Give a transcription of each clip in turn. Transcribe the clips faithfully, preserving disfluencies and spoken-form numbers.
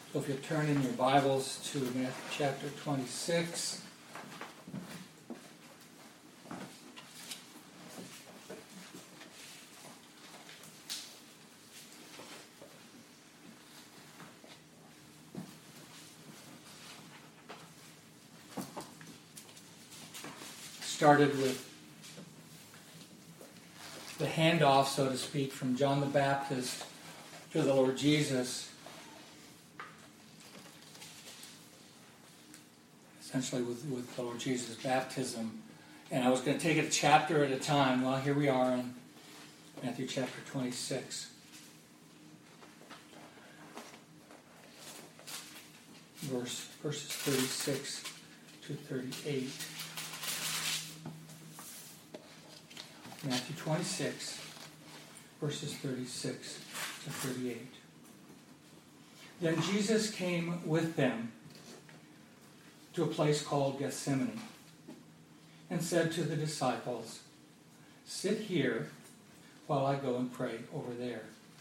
So if you turn in your Bibles to Matthew chapter twenty-six. Started with the handoff, so to speak, from John the Baptist to the Lord Jesus. Essentially with, with the Lord Jesus' baptism. And I was going to take it a chapter at a time. Well, here we are in Matthew chapter twenty-six. Verse, verses thirty-six to thirty-eight. Matthew twenty-six, verses thirty-six to thirty-eight. Then Jesus came with them to a place called Gethsemane, and said to the disciples, "Sit here while I go and pray over there."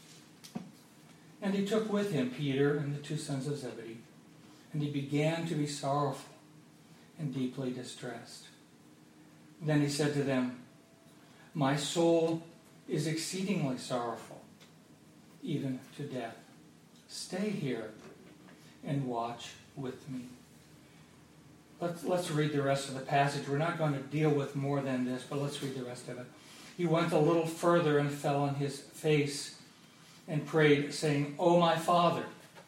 And he took with him Peter and the two sons of Zebedee, and he began to be sorrowful and deeply distressed. Then he said to them, "My soul is exceedingly sorrowful, even to death. Stay here and watch with me." Let's, let's read the rest of the passage. We're not going to deal with more than this, but let's read the rest of it. He went a little further and fell on his face and prayed, saying, "O my Father,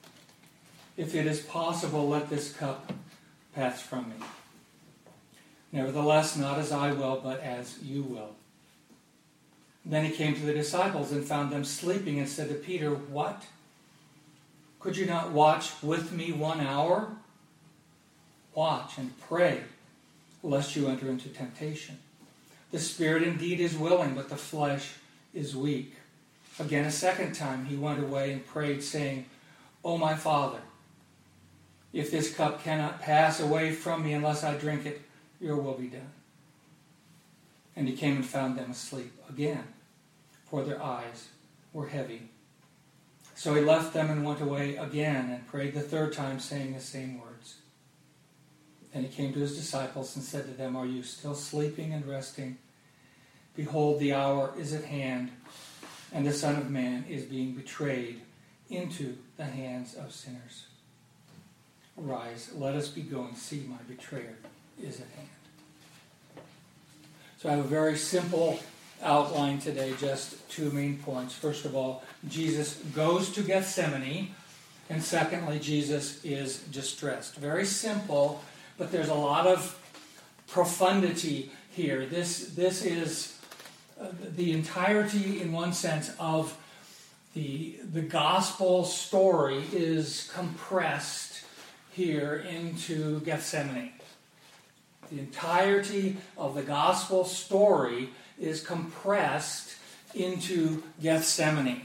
if it is possible, let this cup pass from me. Nevertheless, not as I will, but as you will." Then he came to the disciples and found them sleeping and said to Peter, "What? Could you not watch with me one hour? Watch and pray, lest you enter into temptation. The spirit indeed is willing, but the flesh is weak." Again, a second time he went away and prayed, saying, "O my Father, if this cup cannot pass away from me unless I drink it, your will be done." And he came and found them asleep again, for their eyes were heavy. So he left them and went away again and prayed the third time, saying the same words. Then he came to his disciples and said to them, "Are you still sleeping and resting? Behold, the hour is at hand, and the Son of Man is being betrayed into the hands of sinners. Rise, let us be going. See, my betrayer is at hand." So I have a very simple outline today, just two main points. First of all, Jesus goes to Gethsemane, and secondly, Jesus is distressed. Very simple, but there's a lot of profundity here. This, this is uh, the entirety, in one sense, of the, the gospel story is compressed here into Gethsemane. The entirety of the gospel story is compressed into Gethsemane.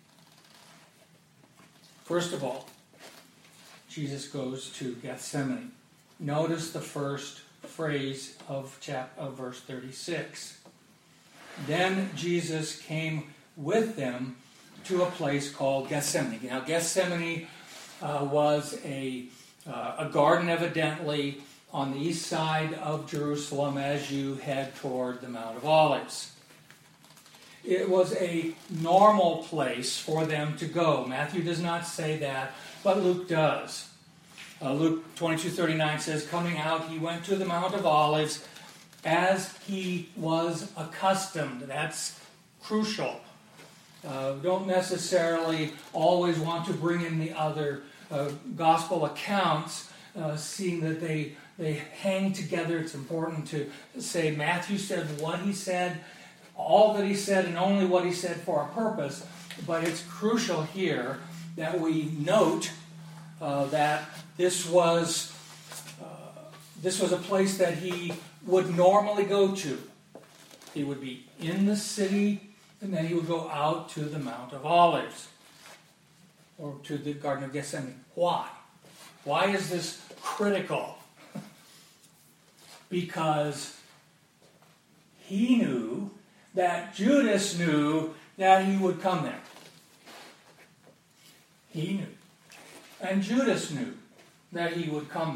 First of all, Jesus goes to Gethsemane. Notice the first phrase of chapter of verse thirty-six. Then Jesus came with them to a place called Gethsemane. Now, Gethsemane uh, was a uh, a garden, evidently, on the east side of Jerusalem as you head toward the Mount of Olives. It was a normal place for them to go. Matthew does not say that, but Luke does. Uh, Luke twenty-two thirty-nine says, "Coming out, he went to the Mount of Olives as he was accustomed." That's crucial. Uh, don't necessarily always want to bring in the other uh, gospel accounts, uh, seeing that they They hang together. It's important to say Matthew said what he said, all that he said, and only what he said for a purpose. But it's crucial here that we note uh, that this was uh, this was a place that he would normally go to. He would be in the city, and then he would go out to the Mount of Olives, or to the Garden of Gethsemane. Why? Why is this critical? Because he knew that Judas knew that he would come there. He knew. And Judas knew that he would come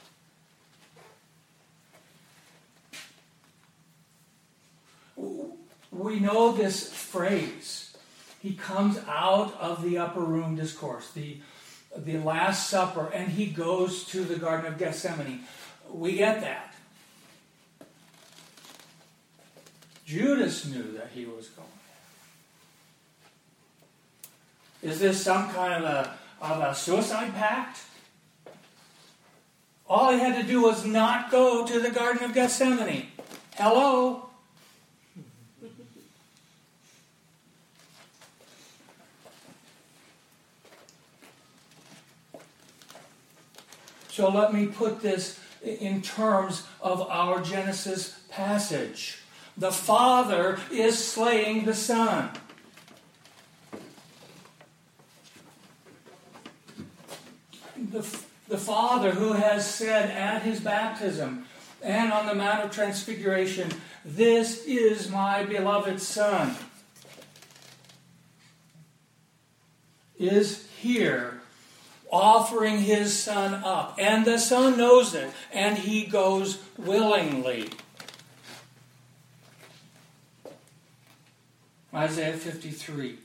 there. We know this phrase. He comes out of the upper room discourse, the, the Last Supper, and he goes to the Garden of Gethsemane. We get that. Judas knew that he was going there. Is this some kind of a, of a suicide pact? All he had to do was not go to the Garden of Gethsemane. Hello? So let me put this in terms of our Genesis passage. The Father is slaying the Son. The, the Father who has said at his baptism and on the Mount of Transfiguration, "This is my beloved Son," is here offering his Son up. And the Son knows it, and he goes willingly. Isaiah fifty-three.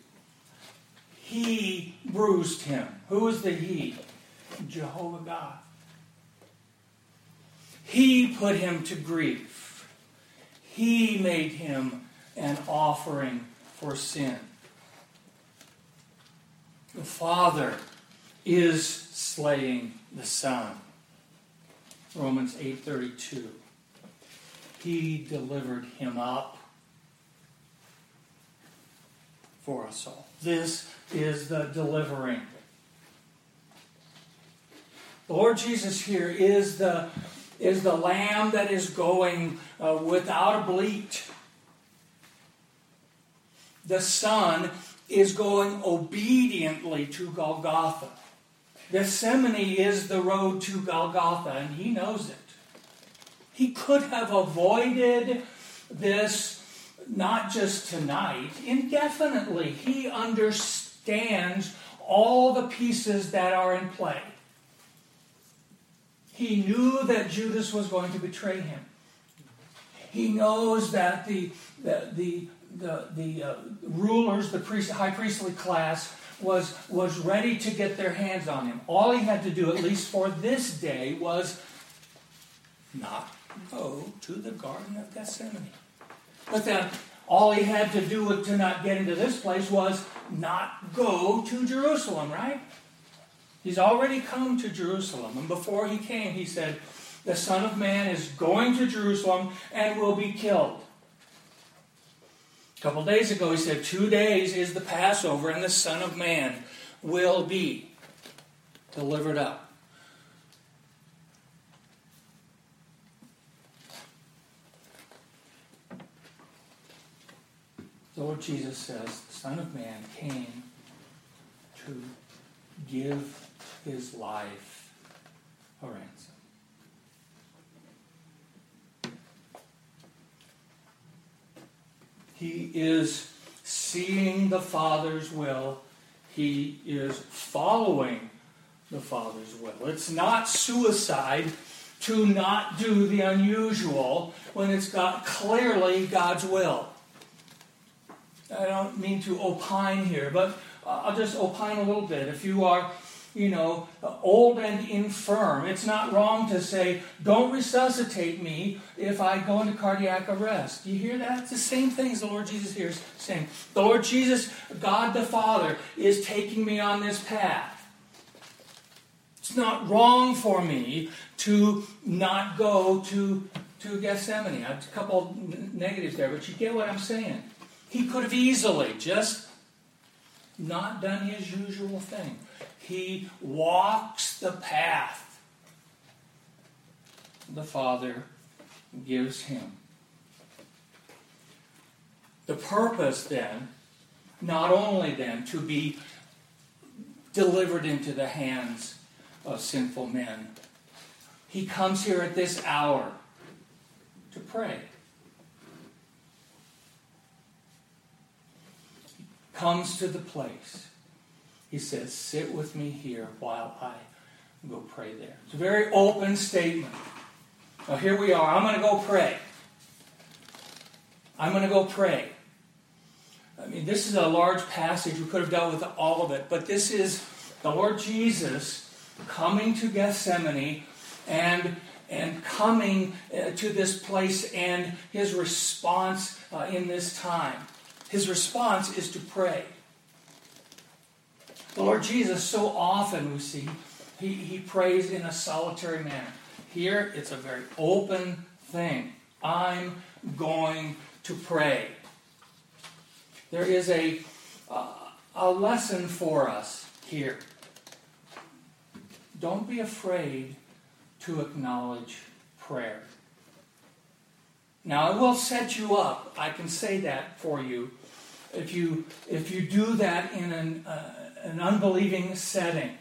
He bruised him. Who is the he? Jehovah God. He put him to grief. He made him an offering for sin. The Father is slaying the Son. Romans eight thirty-two. He delivered him up for us all. This is the delivering. The Lord Jesus here is the, is the lamb that is going uh, without a bleat. The Son is going obediently to Golgotha. Gethsemane is the road to Golgotha, and he knows it. He could have avoided this not just tonight, indefinitely. He understands all the pieces that are in play. He knew that Judas was going to betray him. He knows that the the the the, the uh, rulers, the priest, high priestly class, was was ready to get their hands on him. All he had to do, at least for this day, was not go to the Garden of Gethsemane. But then all he had to do to not get into this place was not go to Jerusalem, right? He's already come to Jerusalem. And before he came, he said, the Son of Man is going to Jerusalem and will be killed. A couple days ago, he said, two days is the Passover, and the Son of Man will be delivered up. The Lord Jesus says, the Son of Man came to give his life a ransom. He is seeing the Father's will. He is following the Father's will. It's not suicide to not do the unusual when it's got clearly God's will. I don't mean to opine here, but I'll just opine a little bit. If you are, you know, old and infirm, it's not wrong to say, don't resuscitate me if I go into cardiac arrest. Do you hear that? It's the same thing as the Lord Jesus here is saying. The Lord Jesus, God the Father, is taking me on this path. It's not wrong for me to not go to, to Gethsemane. I have a couple negatives there, but you get what I'm saying. He could have easily just not done his usual thing. He walks the path the Father gives him. The purpose then, not only then to be delivered into the hands of sinful men, he comes here at this hour to pray. Comes to the place He says, sit with me here while I go pray there. It's a very open statement. Now here we are. I'm going to go pray. I'm going to go pray. I mean, this is a large passage. We could have dealt with all of it. But this is the Lord Jesus coming to Gethsemane and, and coming uh, to this place and his response uh, in this time. His response is to pray. The Lord Jesus, so often we see, he, he prays in a solitary manner. Here, it's a very open thing. I'm going to pray. There is a, uh, a lesson for us here. Don't be afraid to acknowledge prayer. Now, I will set you up. I can say that for you. If you if you do that in an, uh, an unbelieving setting.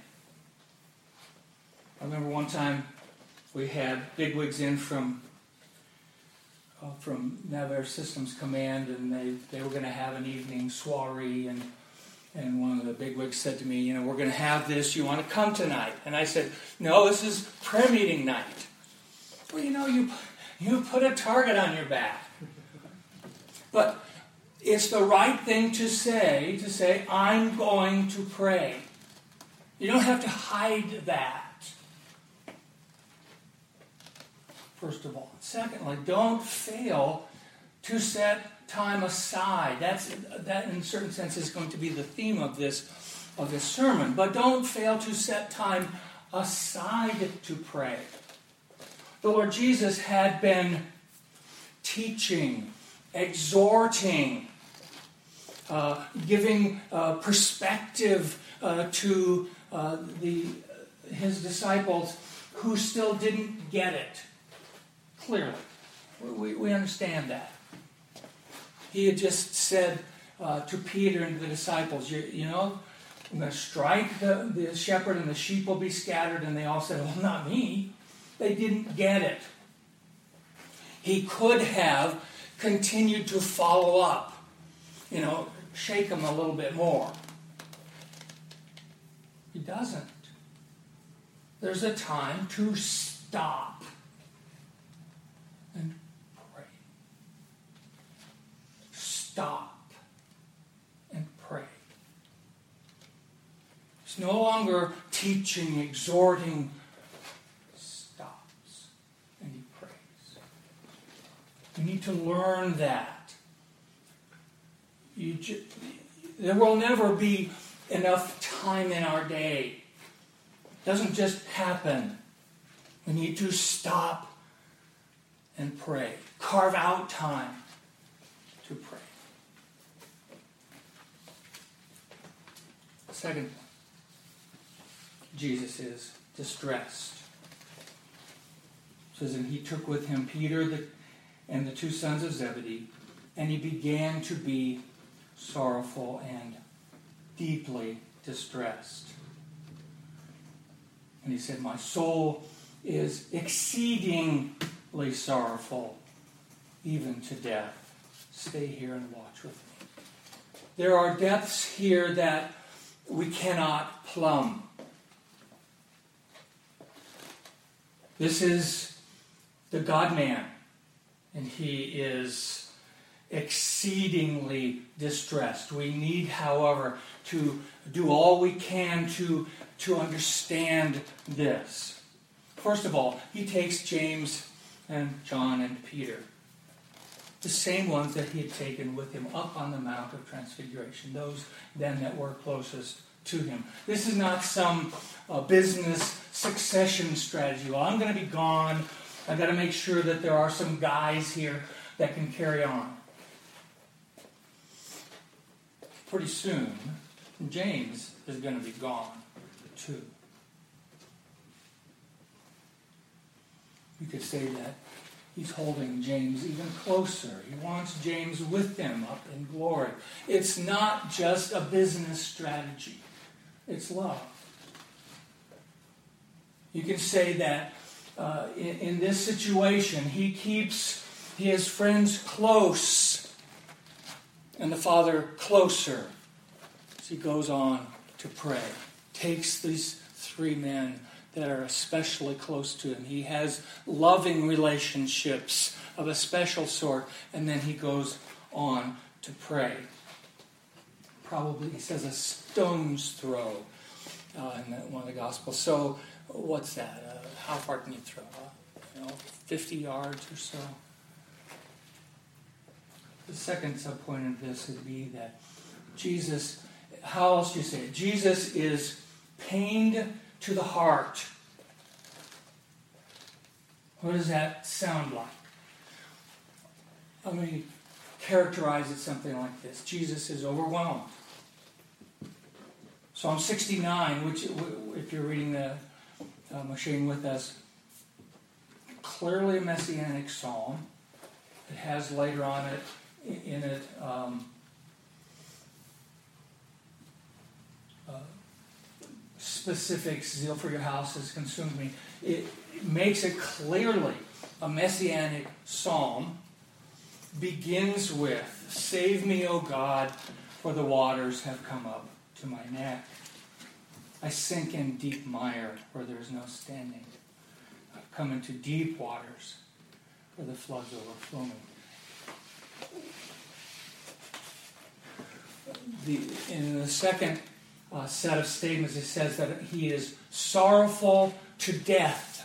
I remember one time we had bigwigs in from uh, from NavAir Systems Command, and they, they were going to have an evening soiree, and and one of the bigwigs said to me, you know, we're going to have this, you want to come tonight? And I said, no, this is prayer meeting night. Well, you know, you you put a target on your back. But it's the right thing to say, to say, I'm going to pray. You don't have to hide that. First of all. Secondly, don't fail to set time aside. That's that in a certain sense is going to be the theme of this of this sermon. But don't fail to set time aside to pray. The Lord Jesus had been teaching, exhorting, uh, giving uh, perspective uh, to uh, the his disciples who still didn't get it. Clearly, we, we understand that. He had just said uh, to Peter and the disciples, you, you know, I'm going to strike the, the shepherd and the sheep will be scattered. And they all said, well, not me. They didn't get it. He could have continued to follow up, you know, shake them a little bit more. He doesn't. There's a time to stop and pray. Stop and pray. It's no longer teaching, exhorting. Stops and he prays. You need to learn that. You ju- there will never be enough time in our day. It doesn't just happen. We need to stop and pray. Carve out time to pray. Second point. Jesus is distressed. It says, and he took with him Peter the, and the two sons of Zebedee, and he began to be sorrowful and deeply distressed. And he said, my soul is exceedingly sorrowful, even to death. Stay here and watch with me. There are depths here that we cannot plumb. This is the God-man, and he is exceedingly distressed. We need, however, to do all we can to, to understand this. First of all, he takes James and John and Peter, the same ones that he had taken with him up on the Mount of Transfiguration, those then that were closest to him. This is not some uh, business succession strategy. Well, I'm going to be gone. I've got to make sure that there are some guys here that can carry on. Pretty soon, James is going to be gone too. You could say that he's holding James even closer. He wants James with him up in glory. It's not just a business strategy. It's love. You can say that uh, in, in this situation, he keeps his friends close and the Father closer as he goes on to pray. Takes these three men that are especially close to him. He has loving relationships of a special sort, and then he goes on to pray. Probably, he says, a stone's throw uh, in one of the Gospels. So, what's that? Uh, how far can you throw? Uh, you know, fifty yards or so. The second subpoint of this would be that Jesus, how else do you say it? Jesus is pained to the heart. What does that sound like? Let me characterize it something like this. Jesus is overwhelmed. Psalm sixty-nine, which, if you're reading the uh, machine with us, clearly a messianic psalm. It has later on it in it um, uh, specifics. Zeal for your house has consumed me. It makes it clearly a messianic psalm. Begins with, "Save me, O God, for the waters have come up to my neck. I sink in deep mire where there is no standing. I've come into deep waters where the floods overflow me." The, in the second uh, set of statements, it says that he is sorrowful to death.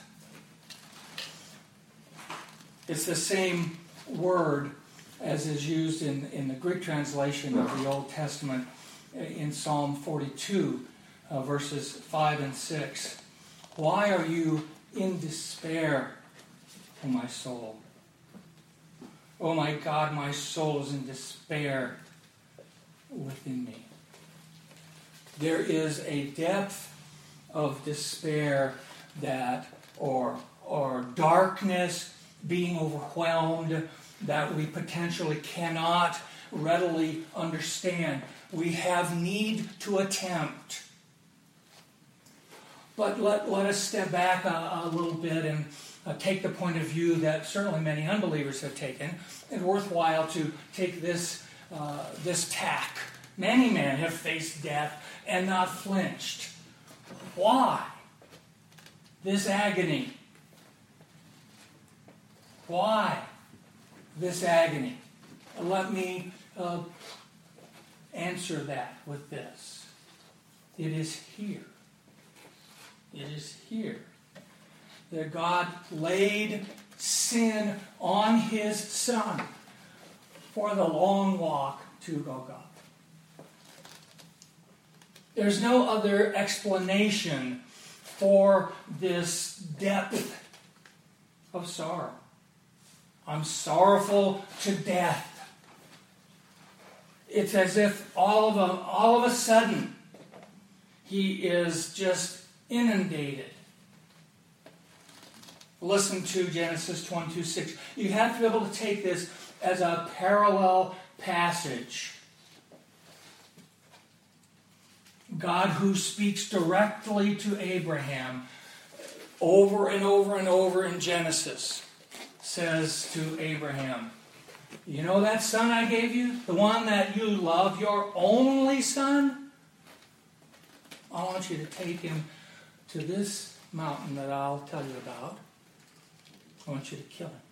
It's the same word as is used in, in the Greek translation of the Old Testament in Psalm forty-two, uh, verses five and six. "Why are you in despair, O my soul? O my God, my soul is in despair within me." There is a depth of despair that, or or darkness, being overwhelmed, that we potentially cannot readily understand. We have need to attempt. But let, let us step back a, a little bit and uh, take the point of view that certainly many unbelievers have taken. It's worthwhile to take this, uh, this tack. Many men have faced death and not flinched. Why this agony? Why this agony? Let me uh, answer that with this. It is here. It is here that God laid sin on his Son for the long walk to Golgotha. There's no other explanation for this depth of sorrow. I'm sorrowful to death. It's as if all of a, all of a sudden he is just inundated. Listen to Genesis twenty-two six. You have to be able to take this as a parallel passage. God, who speaks directly to Abraham over and over and over in Genesis, says to Abraham, "You know that son I gave you? The one that you love, your only son? I want you to take him to this mountain that I'll tell you about. I want you to kill him."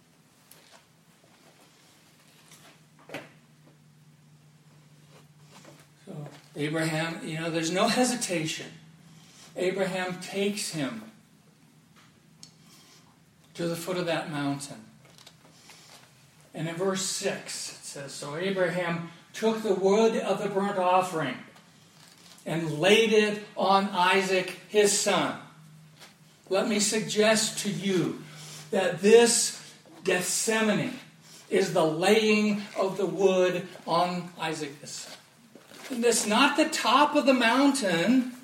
So Abraham, you know, there's no hesitation. Abraham takes him to the foot of that mountain. And in verse six, it says, "So Abraham took the wood of the burnt offering and laid it on Isaac, his son." Let me suggest to you that this Gethsemane is the laying of the wood on Isaac, his son. And it's not the top of the mountain.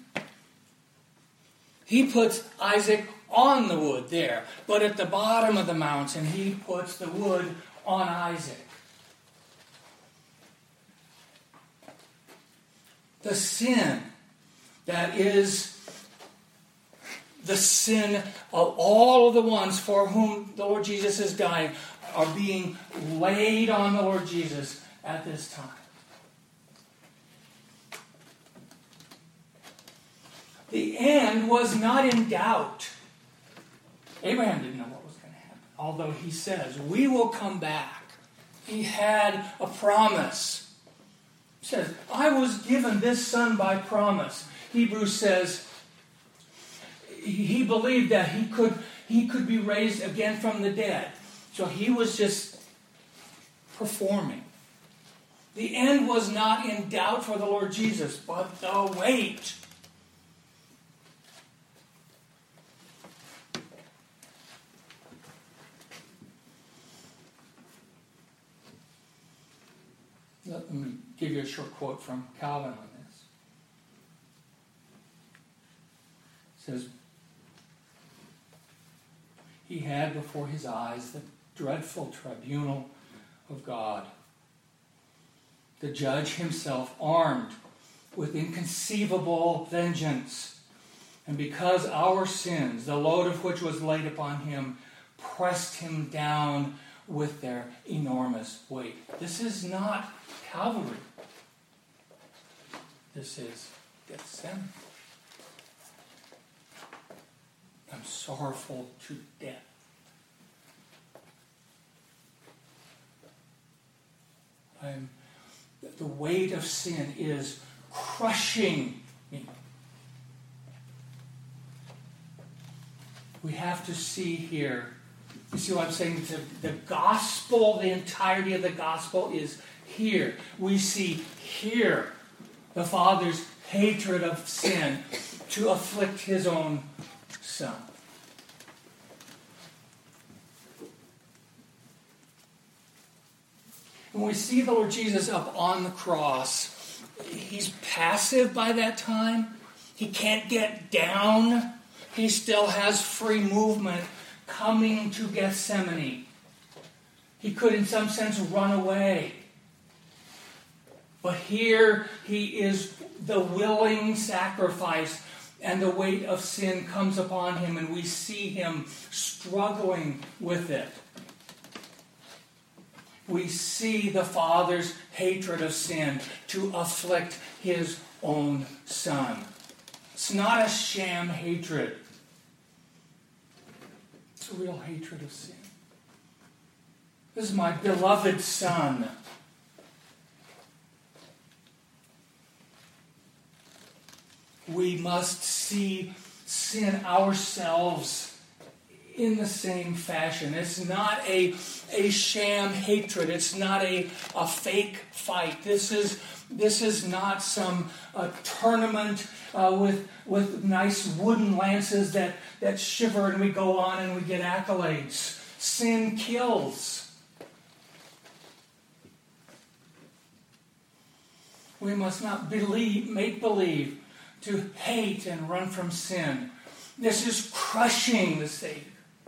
He puts Isaac on the wood there. But at the bottom of the mountain, he puts the wood on Isaac. The sin that is the sin of all of the ones for whom the Lord Jesus is dying are being laid on the Lord Jesus at this time. The end was not in doubt. Abraham didn't know what was going to happen, although he says, we will come back. He had a promise. He says, I was given this son by promise. Hebrews says, he believed that he could, he could be raised again from the dead. So he was just performing. The end was not in doubt for the Lord Jesus, but the wait. Let me give you a short quote from Calvin on this. It says, he had before his eyes the dreadful tribunal of God. The judge himself armed with inconceivable vengeance. And because our sins, the load of which was laid upon him, pressed him down with their enormous weight. This is not Calvary. This is Gethsemane. I'm sorrowful to death. I'm, the weight of sin is crushing me. We have to see here, you see what I'm saying? The, the gospel, the entirety of the gospel is here. We see here the Father's hatred of sin to afflict his own Son. When we see the Lord Jesus up on the cross, he's passive by that time. He can't get down. He still has free movement coming to Gethsemane. He could, in some sense, run away. But here he is the willing sacrifice, and the weight of sin comes upon him, and we see him struggling with it. We see the Father's hatred of sin to afflict his own Son. It's not a sham hatred. It's a real hatred of sin. This is my beloved Son. We must see sin ourselves in the same fashion. It's not a, a sham hatred. It's not a, a fake fight. This is this is not some uh, tournament uh, with with nice wooden lances that, that shiver and we go on and we get accolades. Sin kills. We must not believe, make believe, to hate and run from sin. This is crushing the Savior.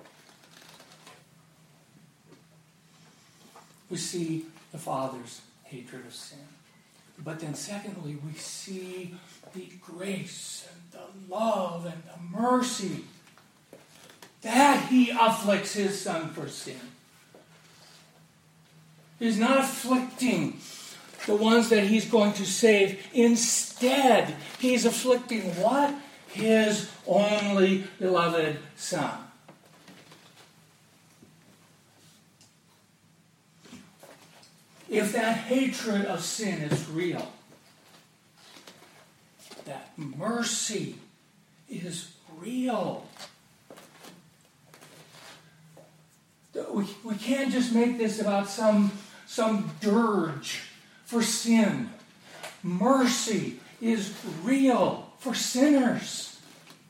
We see the Father's hatred of sin. But then secondly, we see the grace and the love and the mercy that he afflicts his Son for sin. He's not afflicting the ones that he's going to save. Instead, he's afflicting what? His only beloved Son. If that hatred of sin is real, that mercy is real. We, we can't just make this about some, some dirge for sin. Mercy is real for sinners.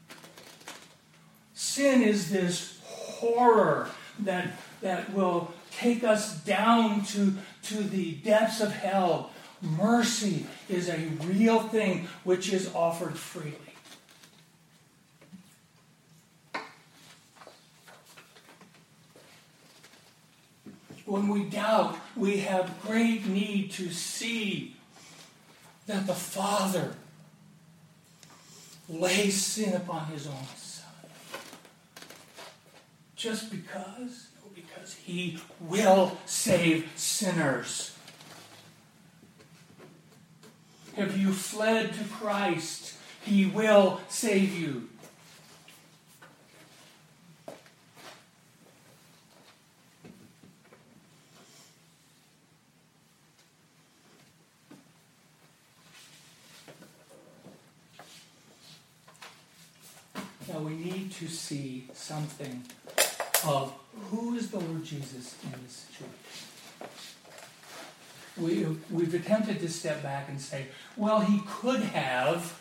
Sin is this horror that, that will take us down to, to the depths of hell. Mercy is a real thing which is offered freely. When we doubt, we have great need to see that the Father lays sin upon his own Son. Just because? No, because he will save sinners. Have you fled to Christ? He will save you. Now we need to see something of who is the Lord Jesus in this situation. We, we've attempted to step back and say, well, he could have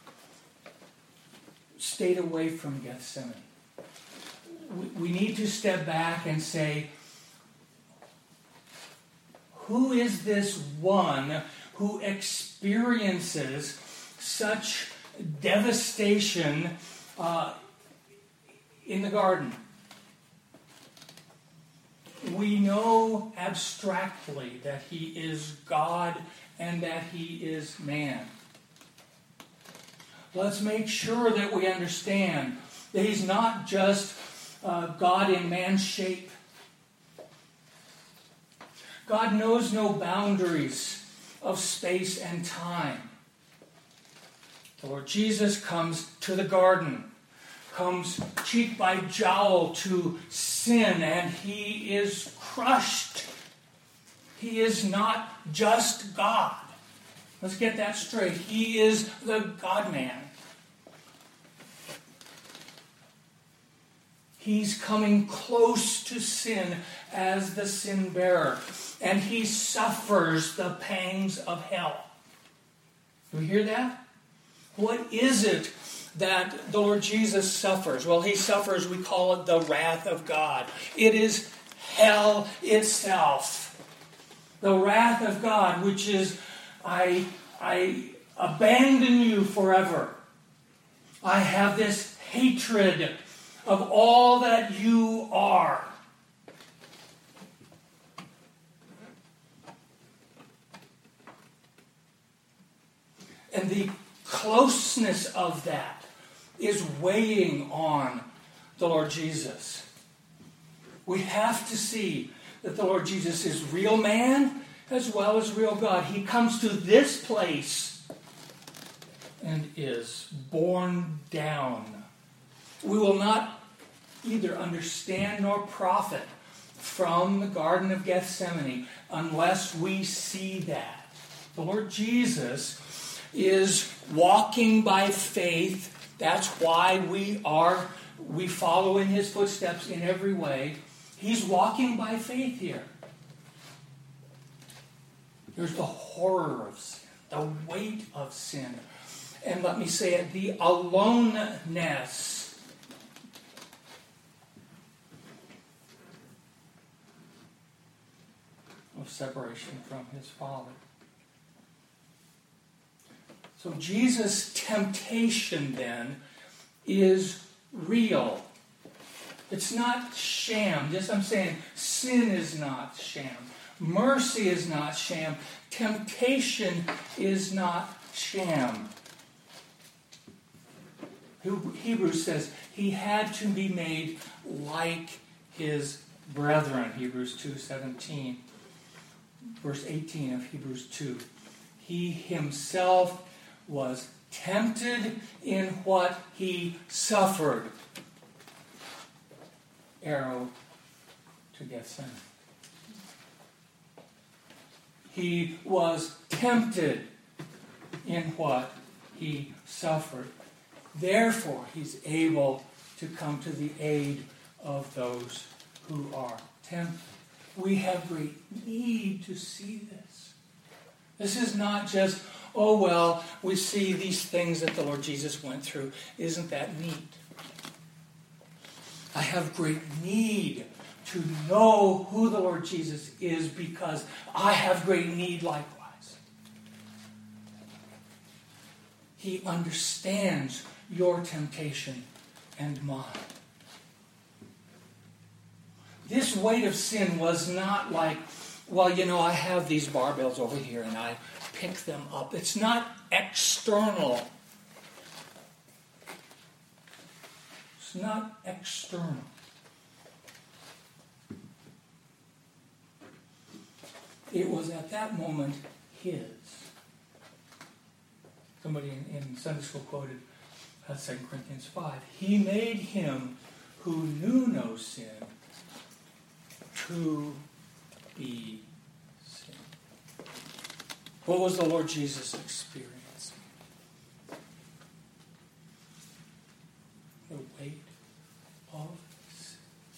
stayed away from Gethsemane. We, we need to step back and say, who is this one who experiences such devastation uh, in the garden? We know abstractly that he is God and that he is man. Let's make sure that we understand that he's not just uh, God in man's shape. God knows no boundaries of space and time. The Lord Jesus comes to the garden, comes cheek by jowl to sin, and he is crushed. He is not just God. Let's get that straight. He is the God-man. He's coming close to sin as the sin bearer, and he suffers the pangs of hell. Do we hear that? What is it that the Lord Jesus suffers? Well, he suffers, we call it the wrath of God. It is hell itself. The wrath of God, which is, I, I abandon you forever. I have this hatred of all that you are. And the closeness of that is weighing on the Lord Jesus. We have to see that the Lord Jesus is real man as well as real God. He comes to this place and is borne down. We will not either understand nor profit from the Garden of Gethsemane unless we see that. The Lord Jesus is walking by faith. That's why we are, we follow in his footsteps in every way. He's walking by faith here. There's the horror of sin, the weight of sin. And let me say it, the aloneness. Of separation from his Father. So Jesus' temptation then is real. It's not sham. Just I'm saying sin is not sham. Mercy is not sham. Temptation is not sham. Hebrews says he had to be made like his brethren. Hebrews two seventeen. Verse eighteen of Hebrews two. He himself was tempted in what he suffered. Arrow to Gethsemane. He was tempted in what he suffered. Therefore, he's able to come to the aid of those who are tempted. We have great need to see this. This is not just, oh, well, we see these things that the Lord Jesus went through. Isn't that neat? I have great need to know who the Lord Jesus is because I have great need likewise. He understands your temptation and mine. This weight of sin was not like, well, you know, I have these barbells over here and I pick them up. It's not external. It's not external. It was at that moment his. somebody in, in Sunday school quoted uh, Second Corinthians five. He made him who knew no sin to be sin. What was the Lord Jesus' experience? The weight of sin.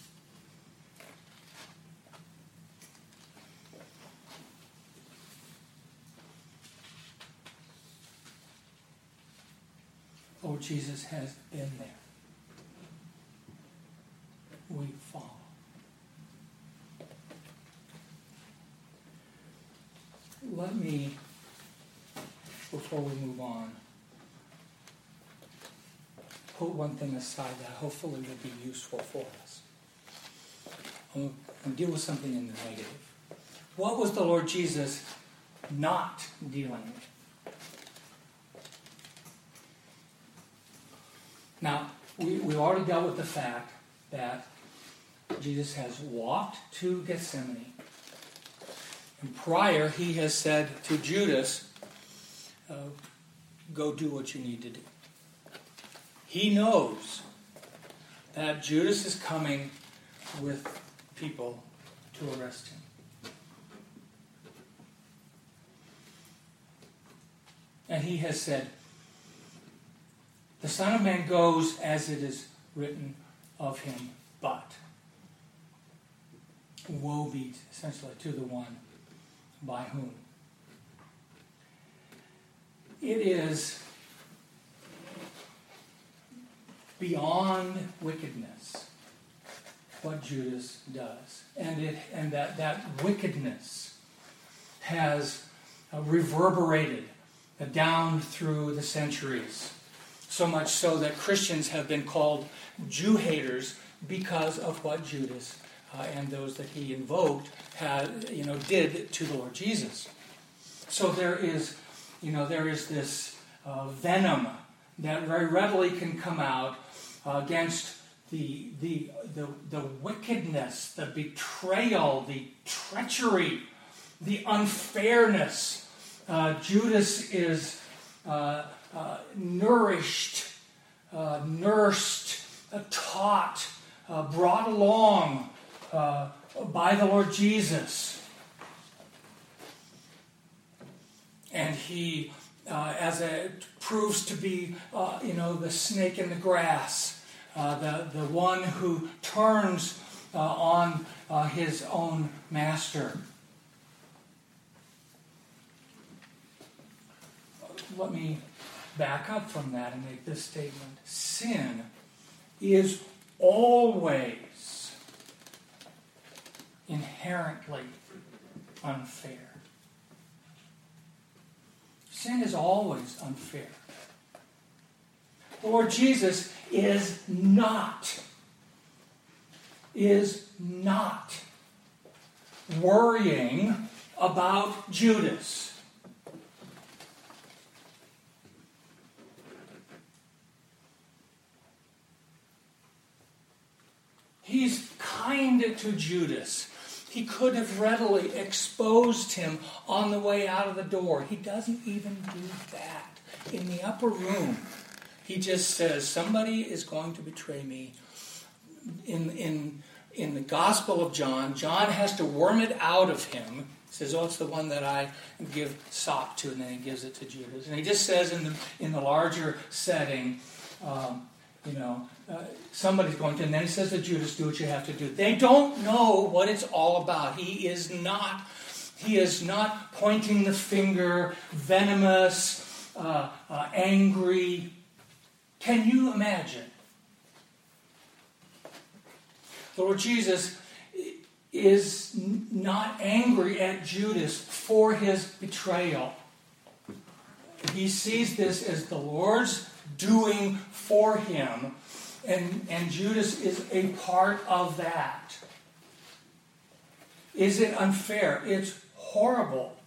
Lord Jesus has been there. We follow. Let me, before we move on, put one thing aside that hopefully will be useful for us. I'm going to deal with something in the negative. What was the Lord Jesus not dealing with? Now, we, we've already dealt with the fact that Jesus has walked to Gethsemane. And prior, he has said to Judas, uh, go do what you need to do. He knows that Judas is coming with people to arrest him. And he has said, the Son of Man goes as it is written of him, but woe be essentially to the one by whom. It is beyond wickedness what Judas does. And it and that, that wickedness has uh, reverberated uh, down through the centuries. So much so that Christians have been called Jew haters because of what Judas uh, and those that he invoked had, you know, did to the Lord Jesus. So there is, you know, there is this uh, venom that very readily can come out uh, against the, the the the wickedness, the betrayal, the treachery, the unfairness. Uh, Judas is uh, uh, nourished, uh, nursed, uh, taught, uh, brought along uh, by the Lord Jesus. And he, uh, as it proves to be, uh, you know, the snake in the grass, uh, the, the one who turns uh, on uh, his own master. Let me back up from that and make this statement. Sin is always inherently unfair. Sin is always unfair. The Lord Jesus is not, is not worrying about Judas. He's kind to Judas. He could have readily exposed him on the way out of the door. He doesn't even do that. In the upper room, he just says, somebody is going to betray me. In, in, in the Gospel of John, John has to worm it out of him. He says, oh, it's the one that I give sop to, and then he gives it to Judas. And he just says in the, in the larger setting, um, you know, uh, somebody's going to, and then he says to Judas, do what you have to do. They don't know what it's all about. He is not, he is not pointing the finger, venomous, uh, uh, angry. Can you imagine? The Lord Jesus is not angry at Judas for his betrayal. He sees this as the Lord's doing for him, and, and Judas is a part of that. Is it unfair? It's horrible.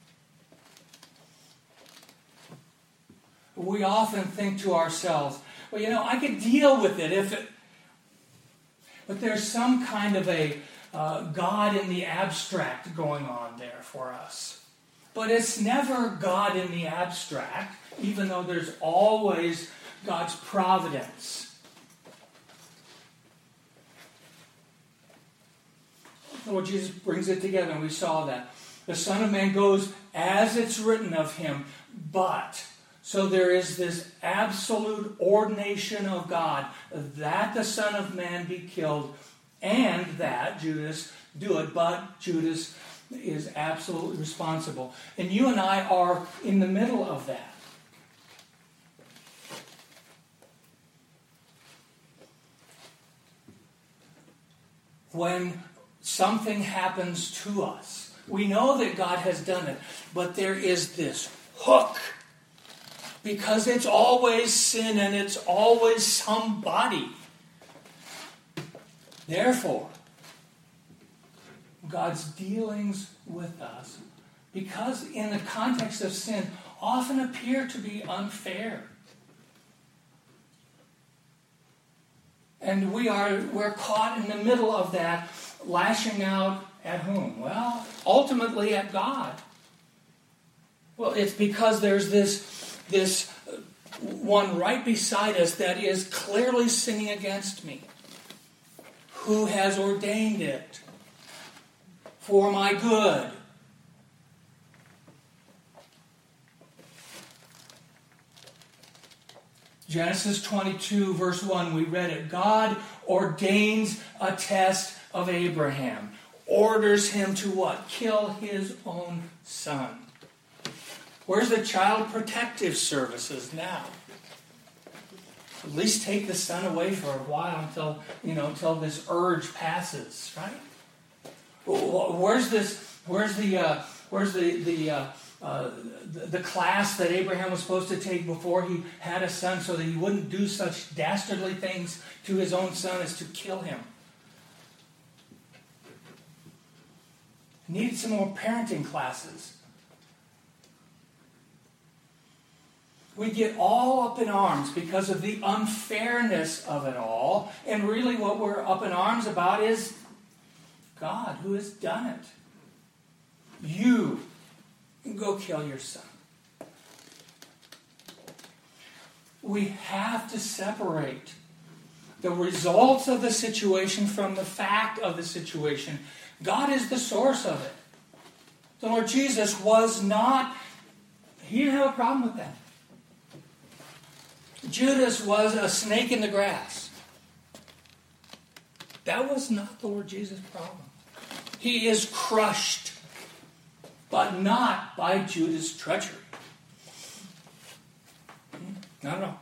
We often think to ourselves, well, you know, I could deal with it if it... But there's some kind of a uh, God in the abstract going on there for us. But it's never God in the abstract, even though there's always God's providence. Lord Jesus brings it together, and we saw that. The Son of Man goes as it's written of him, but. So there is this absolute ordination of God that the Son of Man be killed, and that Judas do it, but Judas is absolutely responsible. And you and I are in the middle of that. When something happens to us, we know that God has done it, but there is this hook, because it's always sin and it's always somebody. Therefore, God's dealings with us, because in the context of sin, often appear to be unfair. And we are we're caught in the middle of that, lashing out at whom? Well, ultimately at God. Well, it's because there's this, this one right beside us that is clearly sinning against me, who has ordained it for my good. Genesis twenty-two, verse one, we read it. God ordains a test of Abraham. Orders him to what? Kill his own son. Where's the Child Protective Services now? At least take the son away for a while until, you know, until this urge passes, right? Where's this? Where's the? Uh, where's the the, uh, uh, the the class that Abraham was supposed to take before he had a son, so that he wouldn't do such dastardly things to his own son as to kill him? He needed some more parenting classes. We get all up in arms because of the unfairness of it all, and really what we're up in arms about is God, who has done it. You go kill your son. We have to separate the results of the situation from the fact of the situation. God is the source of it. The Lord Jesus was not, he didn't have a problem with that. Judas was a snake in the grass. That was not the Lord Jesus' problem. He is crushed, but not by Judas' treachery. Not at all.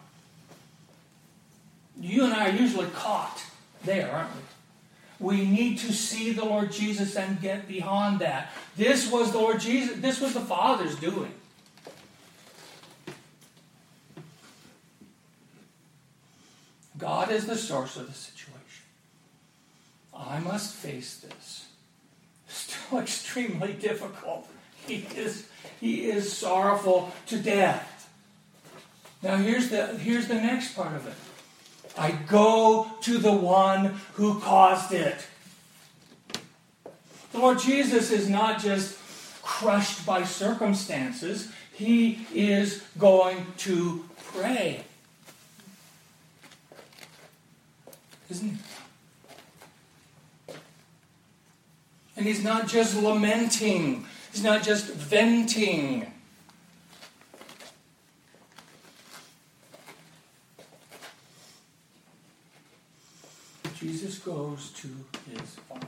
You and I are usually caught there, aren't we? We need to see the Lord Jesus and get beyond that. This was the Lord Jesus, this was the Father's doing. God is the source of the situation. I must face this. Still extremely difficult. He is, he is sorrowful to death. Now here's the, here's the next part of it. I go to the one who caused it. The Lord Jesus is not just crushed by circumstances. He is going to pray. Isn't he? And he's not just lamenting. He's not just venting. Jesus goes to his Father.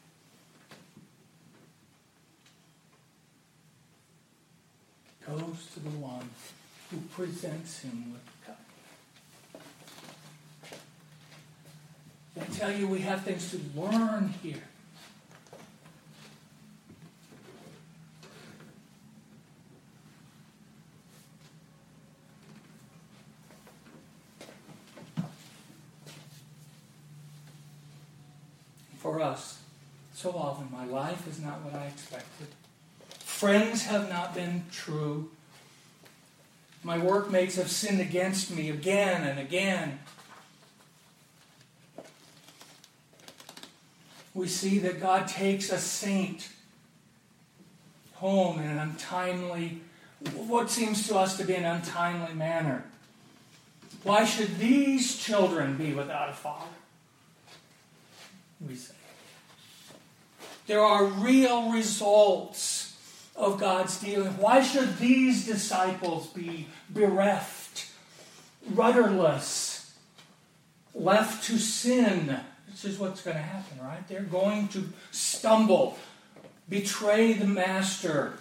Goes to the one who presents him with the cup. I tell you, we have things to learn here. For us, so often my life is not what I expected. Friends have not been true. My workmates have sinned against me again and again. We see that God takes a saint home in an untimely, what seems to us to be an untimely manner. Why should these children be without a father? We say. There are real results of God's dealing. Why should these disciples be bereft, rudderless, left to sin? This is what's going to happen, right? They're going to stumble, betray the master.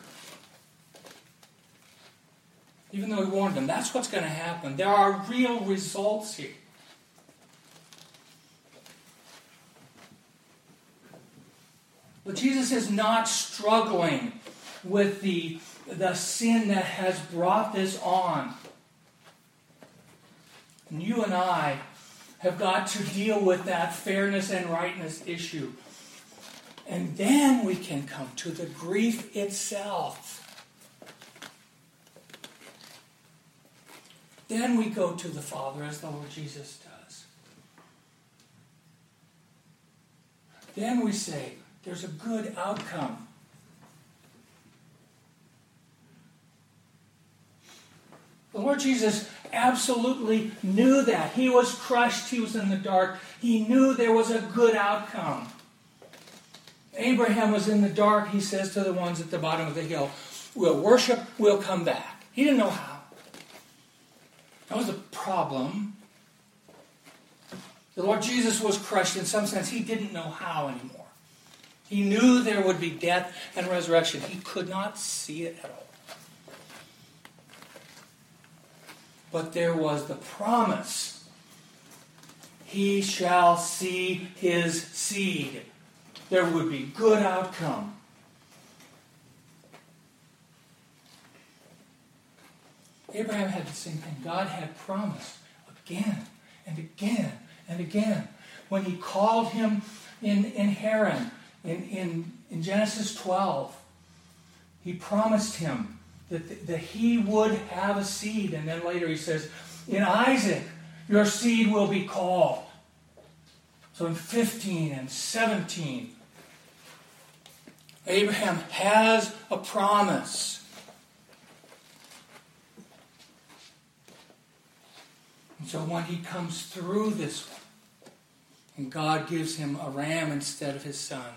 Even though he warned them, that's what's going to happen. There are real results here. But Jesus is not struggling with the, the sin that has brought this on. And you and I have got to deal with that fairness and rightness issue. And then we can come to the grief itself. Then we go to the Father as the Lord Jesus does. Then we say, there's a good outcome. The Lord Jesus absolutely knew that. He was crushed. He was in the dark. He knew there was a good outcome. Abraham was in the dark. He says to the ones at the bottom of the hill, we'll worship, we'll come back. He didn't know how. That was the problem. The Lord Jesus was crushed in some sense. He didn't know how anymore. He knew there would be death and resurrection. He could not see it at all. But there was the promise. He shall see his seed. There would be good outcome. Abraham had the same thing. God had promised again and again and again. When he called him in, in Haran, in, in, in Genesis twelve, he promised him that, that he would have a seed. And then later he says, in Isaac, your seed will be called. So in fifteen and seventeen, Abraham has a promise. And so when he comes through this one, and God gives him a ram instead of his son,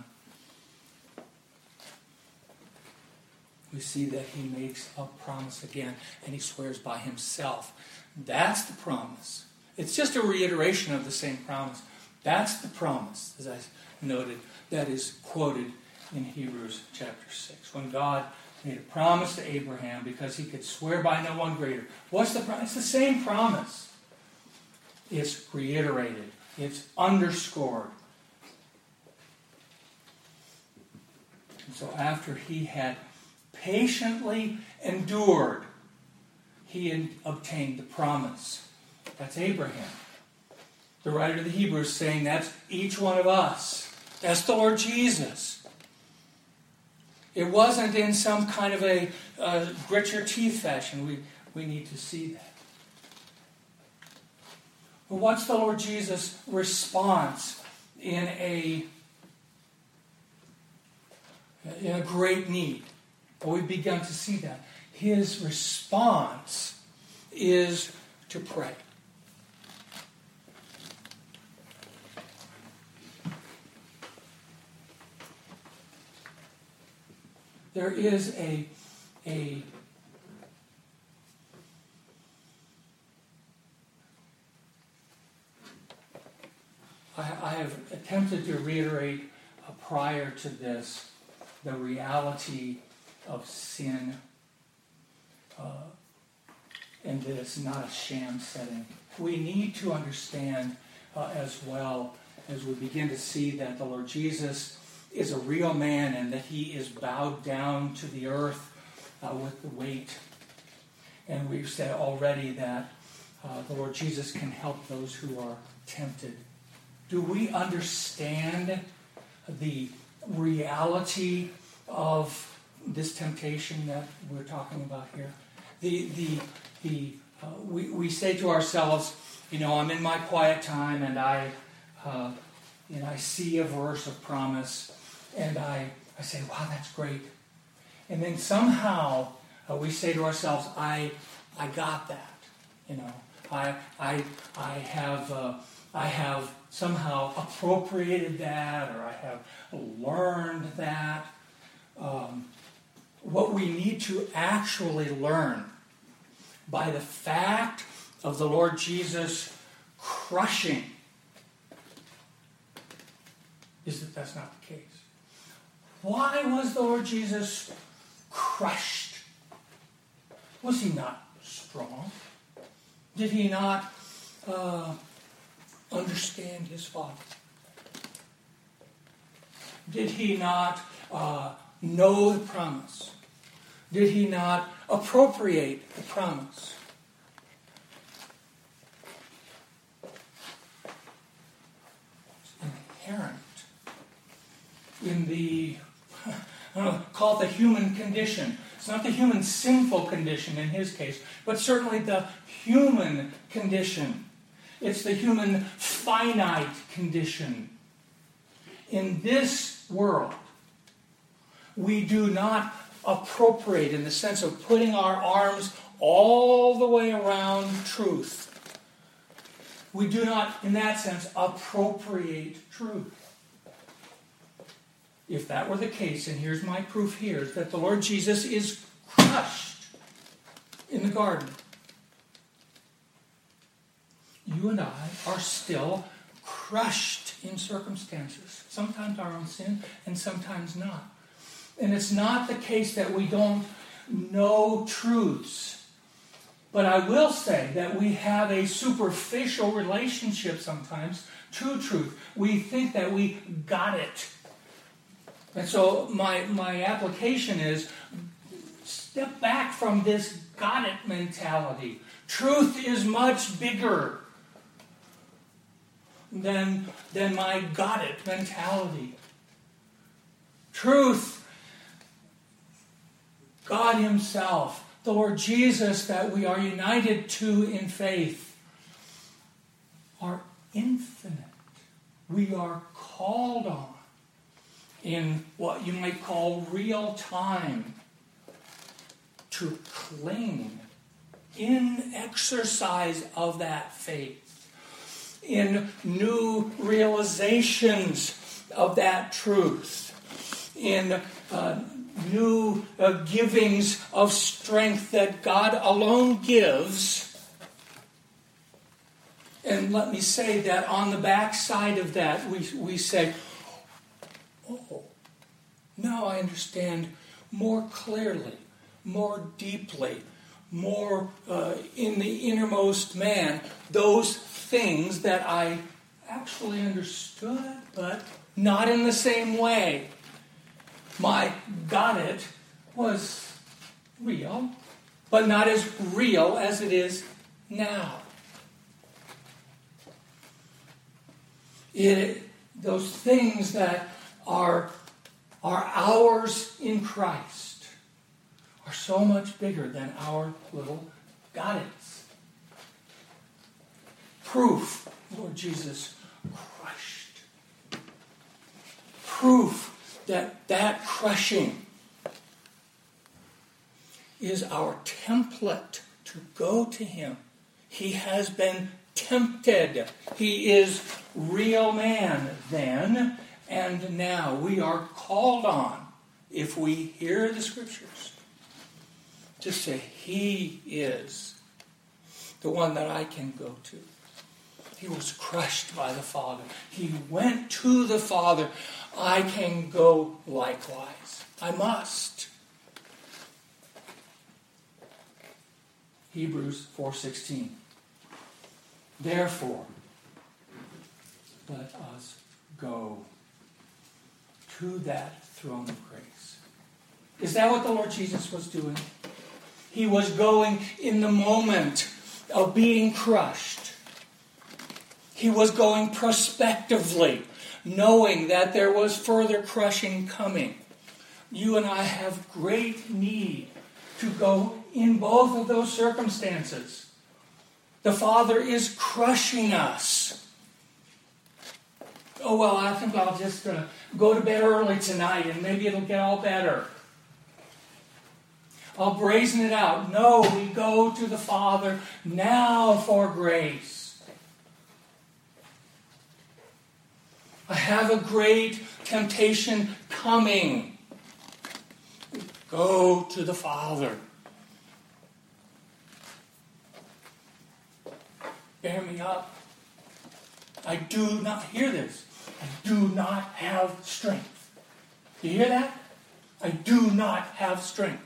we see that he makes a promise again, and he swears by himself. That's the promise. It's just a reiteration of the same promise. That's the promise, as I noted, that is quoted in Hebrews chapter six. When God made a promise to Abraham because he could swear by no one greater. What's the promise? It's the same promise. It's reiterated. It's underscored. And so after he had patiently endured, he obtained the promise. That's Abraham. The writer of the Hebrews is saying that's each one of us. That's the Lord Jesus. It wasn't in some kind of a uh, grit your teeth fashion. We, we need to see that. But what's the Lord Jesus' response in a, in a great need? Well, we've begun to see that. His response is to pray. There is a, a I, I have attempted to reiterate uh, prior to this the reality of sin, uh, and that it's not a sham setting. We need to understand uh, as well as we begin to see that the Lord Jesus is a real man and that he is bowed down to the earth uh, with the weight. And we've said already that uh, the Lord Jesus can help those who are tempted. Do we understand the reality of this temptation that we're talking about here? The the the uh, we we say to ourselves, you know, I'm in my quiet time and I, uh, you know, I see a verse of promise and I I say, wow, that's great. And then somehow uh, we say to ourselves, I I got that. You know, I I I have uh, I have somehow appropriated that, or I have learned that. Um, what we need to actually learn by the fact of the Lord Jesus crushing is that that's not the case. Why was the Lord Jesus crushed? Was he not strong? Did he not uh, understand his Father? Did he not uh, know the promise? Did he not appropriate the promise? It's inherent in the, I don't know, call it the human condition. It's not the human sinful condition in his case, but certainly the human condition. It's the human finite condition. In this world, we do not appropriate in the sense of putting our arms all the way around truth. We do not, in that sense, appropriate truth. If that were the case, and here's my proof here, is that the Lord Jesus is crushed in the garden. You and I are still crushed in circumstances. Sometimes our own sin, and sometimes not. And it's not the case that we don't know truths. But I will say that we have a superficial relationship sometimes to truth. We think that we got it. And so my, my application is, step back from this got it mentality. Truth is much bigger than, than my got it mentality. Truth, God himself, the Lord Jesus that we are united to in faith, are infinite. We are called on in what you might call real time to cling in exercise of that faith, in new realizations of that truth, in uh, new uh, givings of strength that God alone gives. And let me say that on the backside of that, we, we say, oh, now I understand more clearly, more deeply, more uh, in the innermost man, those things that I actually understood, but not in the same way. My got it was real, but not as real as it is now. It, those things that are, are ours in Christ are so much bigger than our little got it's. Proof, Lord Jesus crushed. Proof that that crushing is our template to go to him. He has been tempted. He is real man then and now. We are called on, if we hear the scriptures, to say he is the one that I can go to. He was crushed by the Father. He went to the Father. I can go likewise. I must. Hebrews four sixteen. Therefore, let us go to that throne of grace. Is that what the Lord Jesus was doing? He was going in the moment of being crushed. He was going prospectively, knowing that there was further crushing coming. You and I have great need to go in both of those circumstances. The Father is crushing us. Oh, well, I think I'll just uh, go to bed early tonight and maybe it'll get all better. I'll brazen it out. No, we go to the Father now for grace. I have a great temptation coming. Go to the Father. Bear me up. I do not hear this. I do not have strength. Do you hear that? I do not have strength.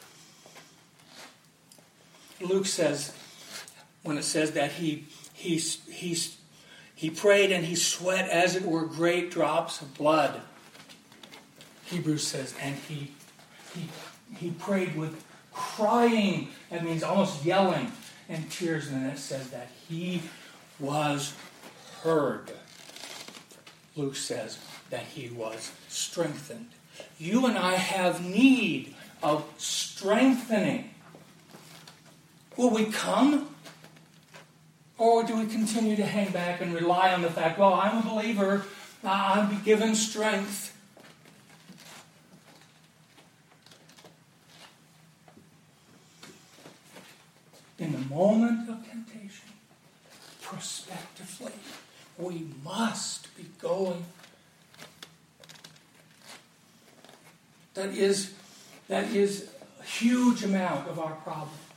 Luke says, when it says that he he he he prayed and he sweat as it were great drops of blood. Hebrews says, and he he he prayed with crying. That means almost yelling and tears. And then it says that he was heard. Luke says that he was strengthened. You and I have need of strengthening. Will we come? Or do we continue to hang back and rely on the fact, well, I'm a believer, I'll be given strength? In the moment of temptation, prospectively, we must be going. That is, that is a huge amount of our problem.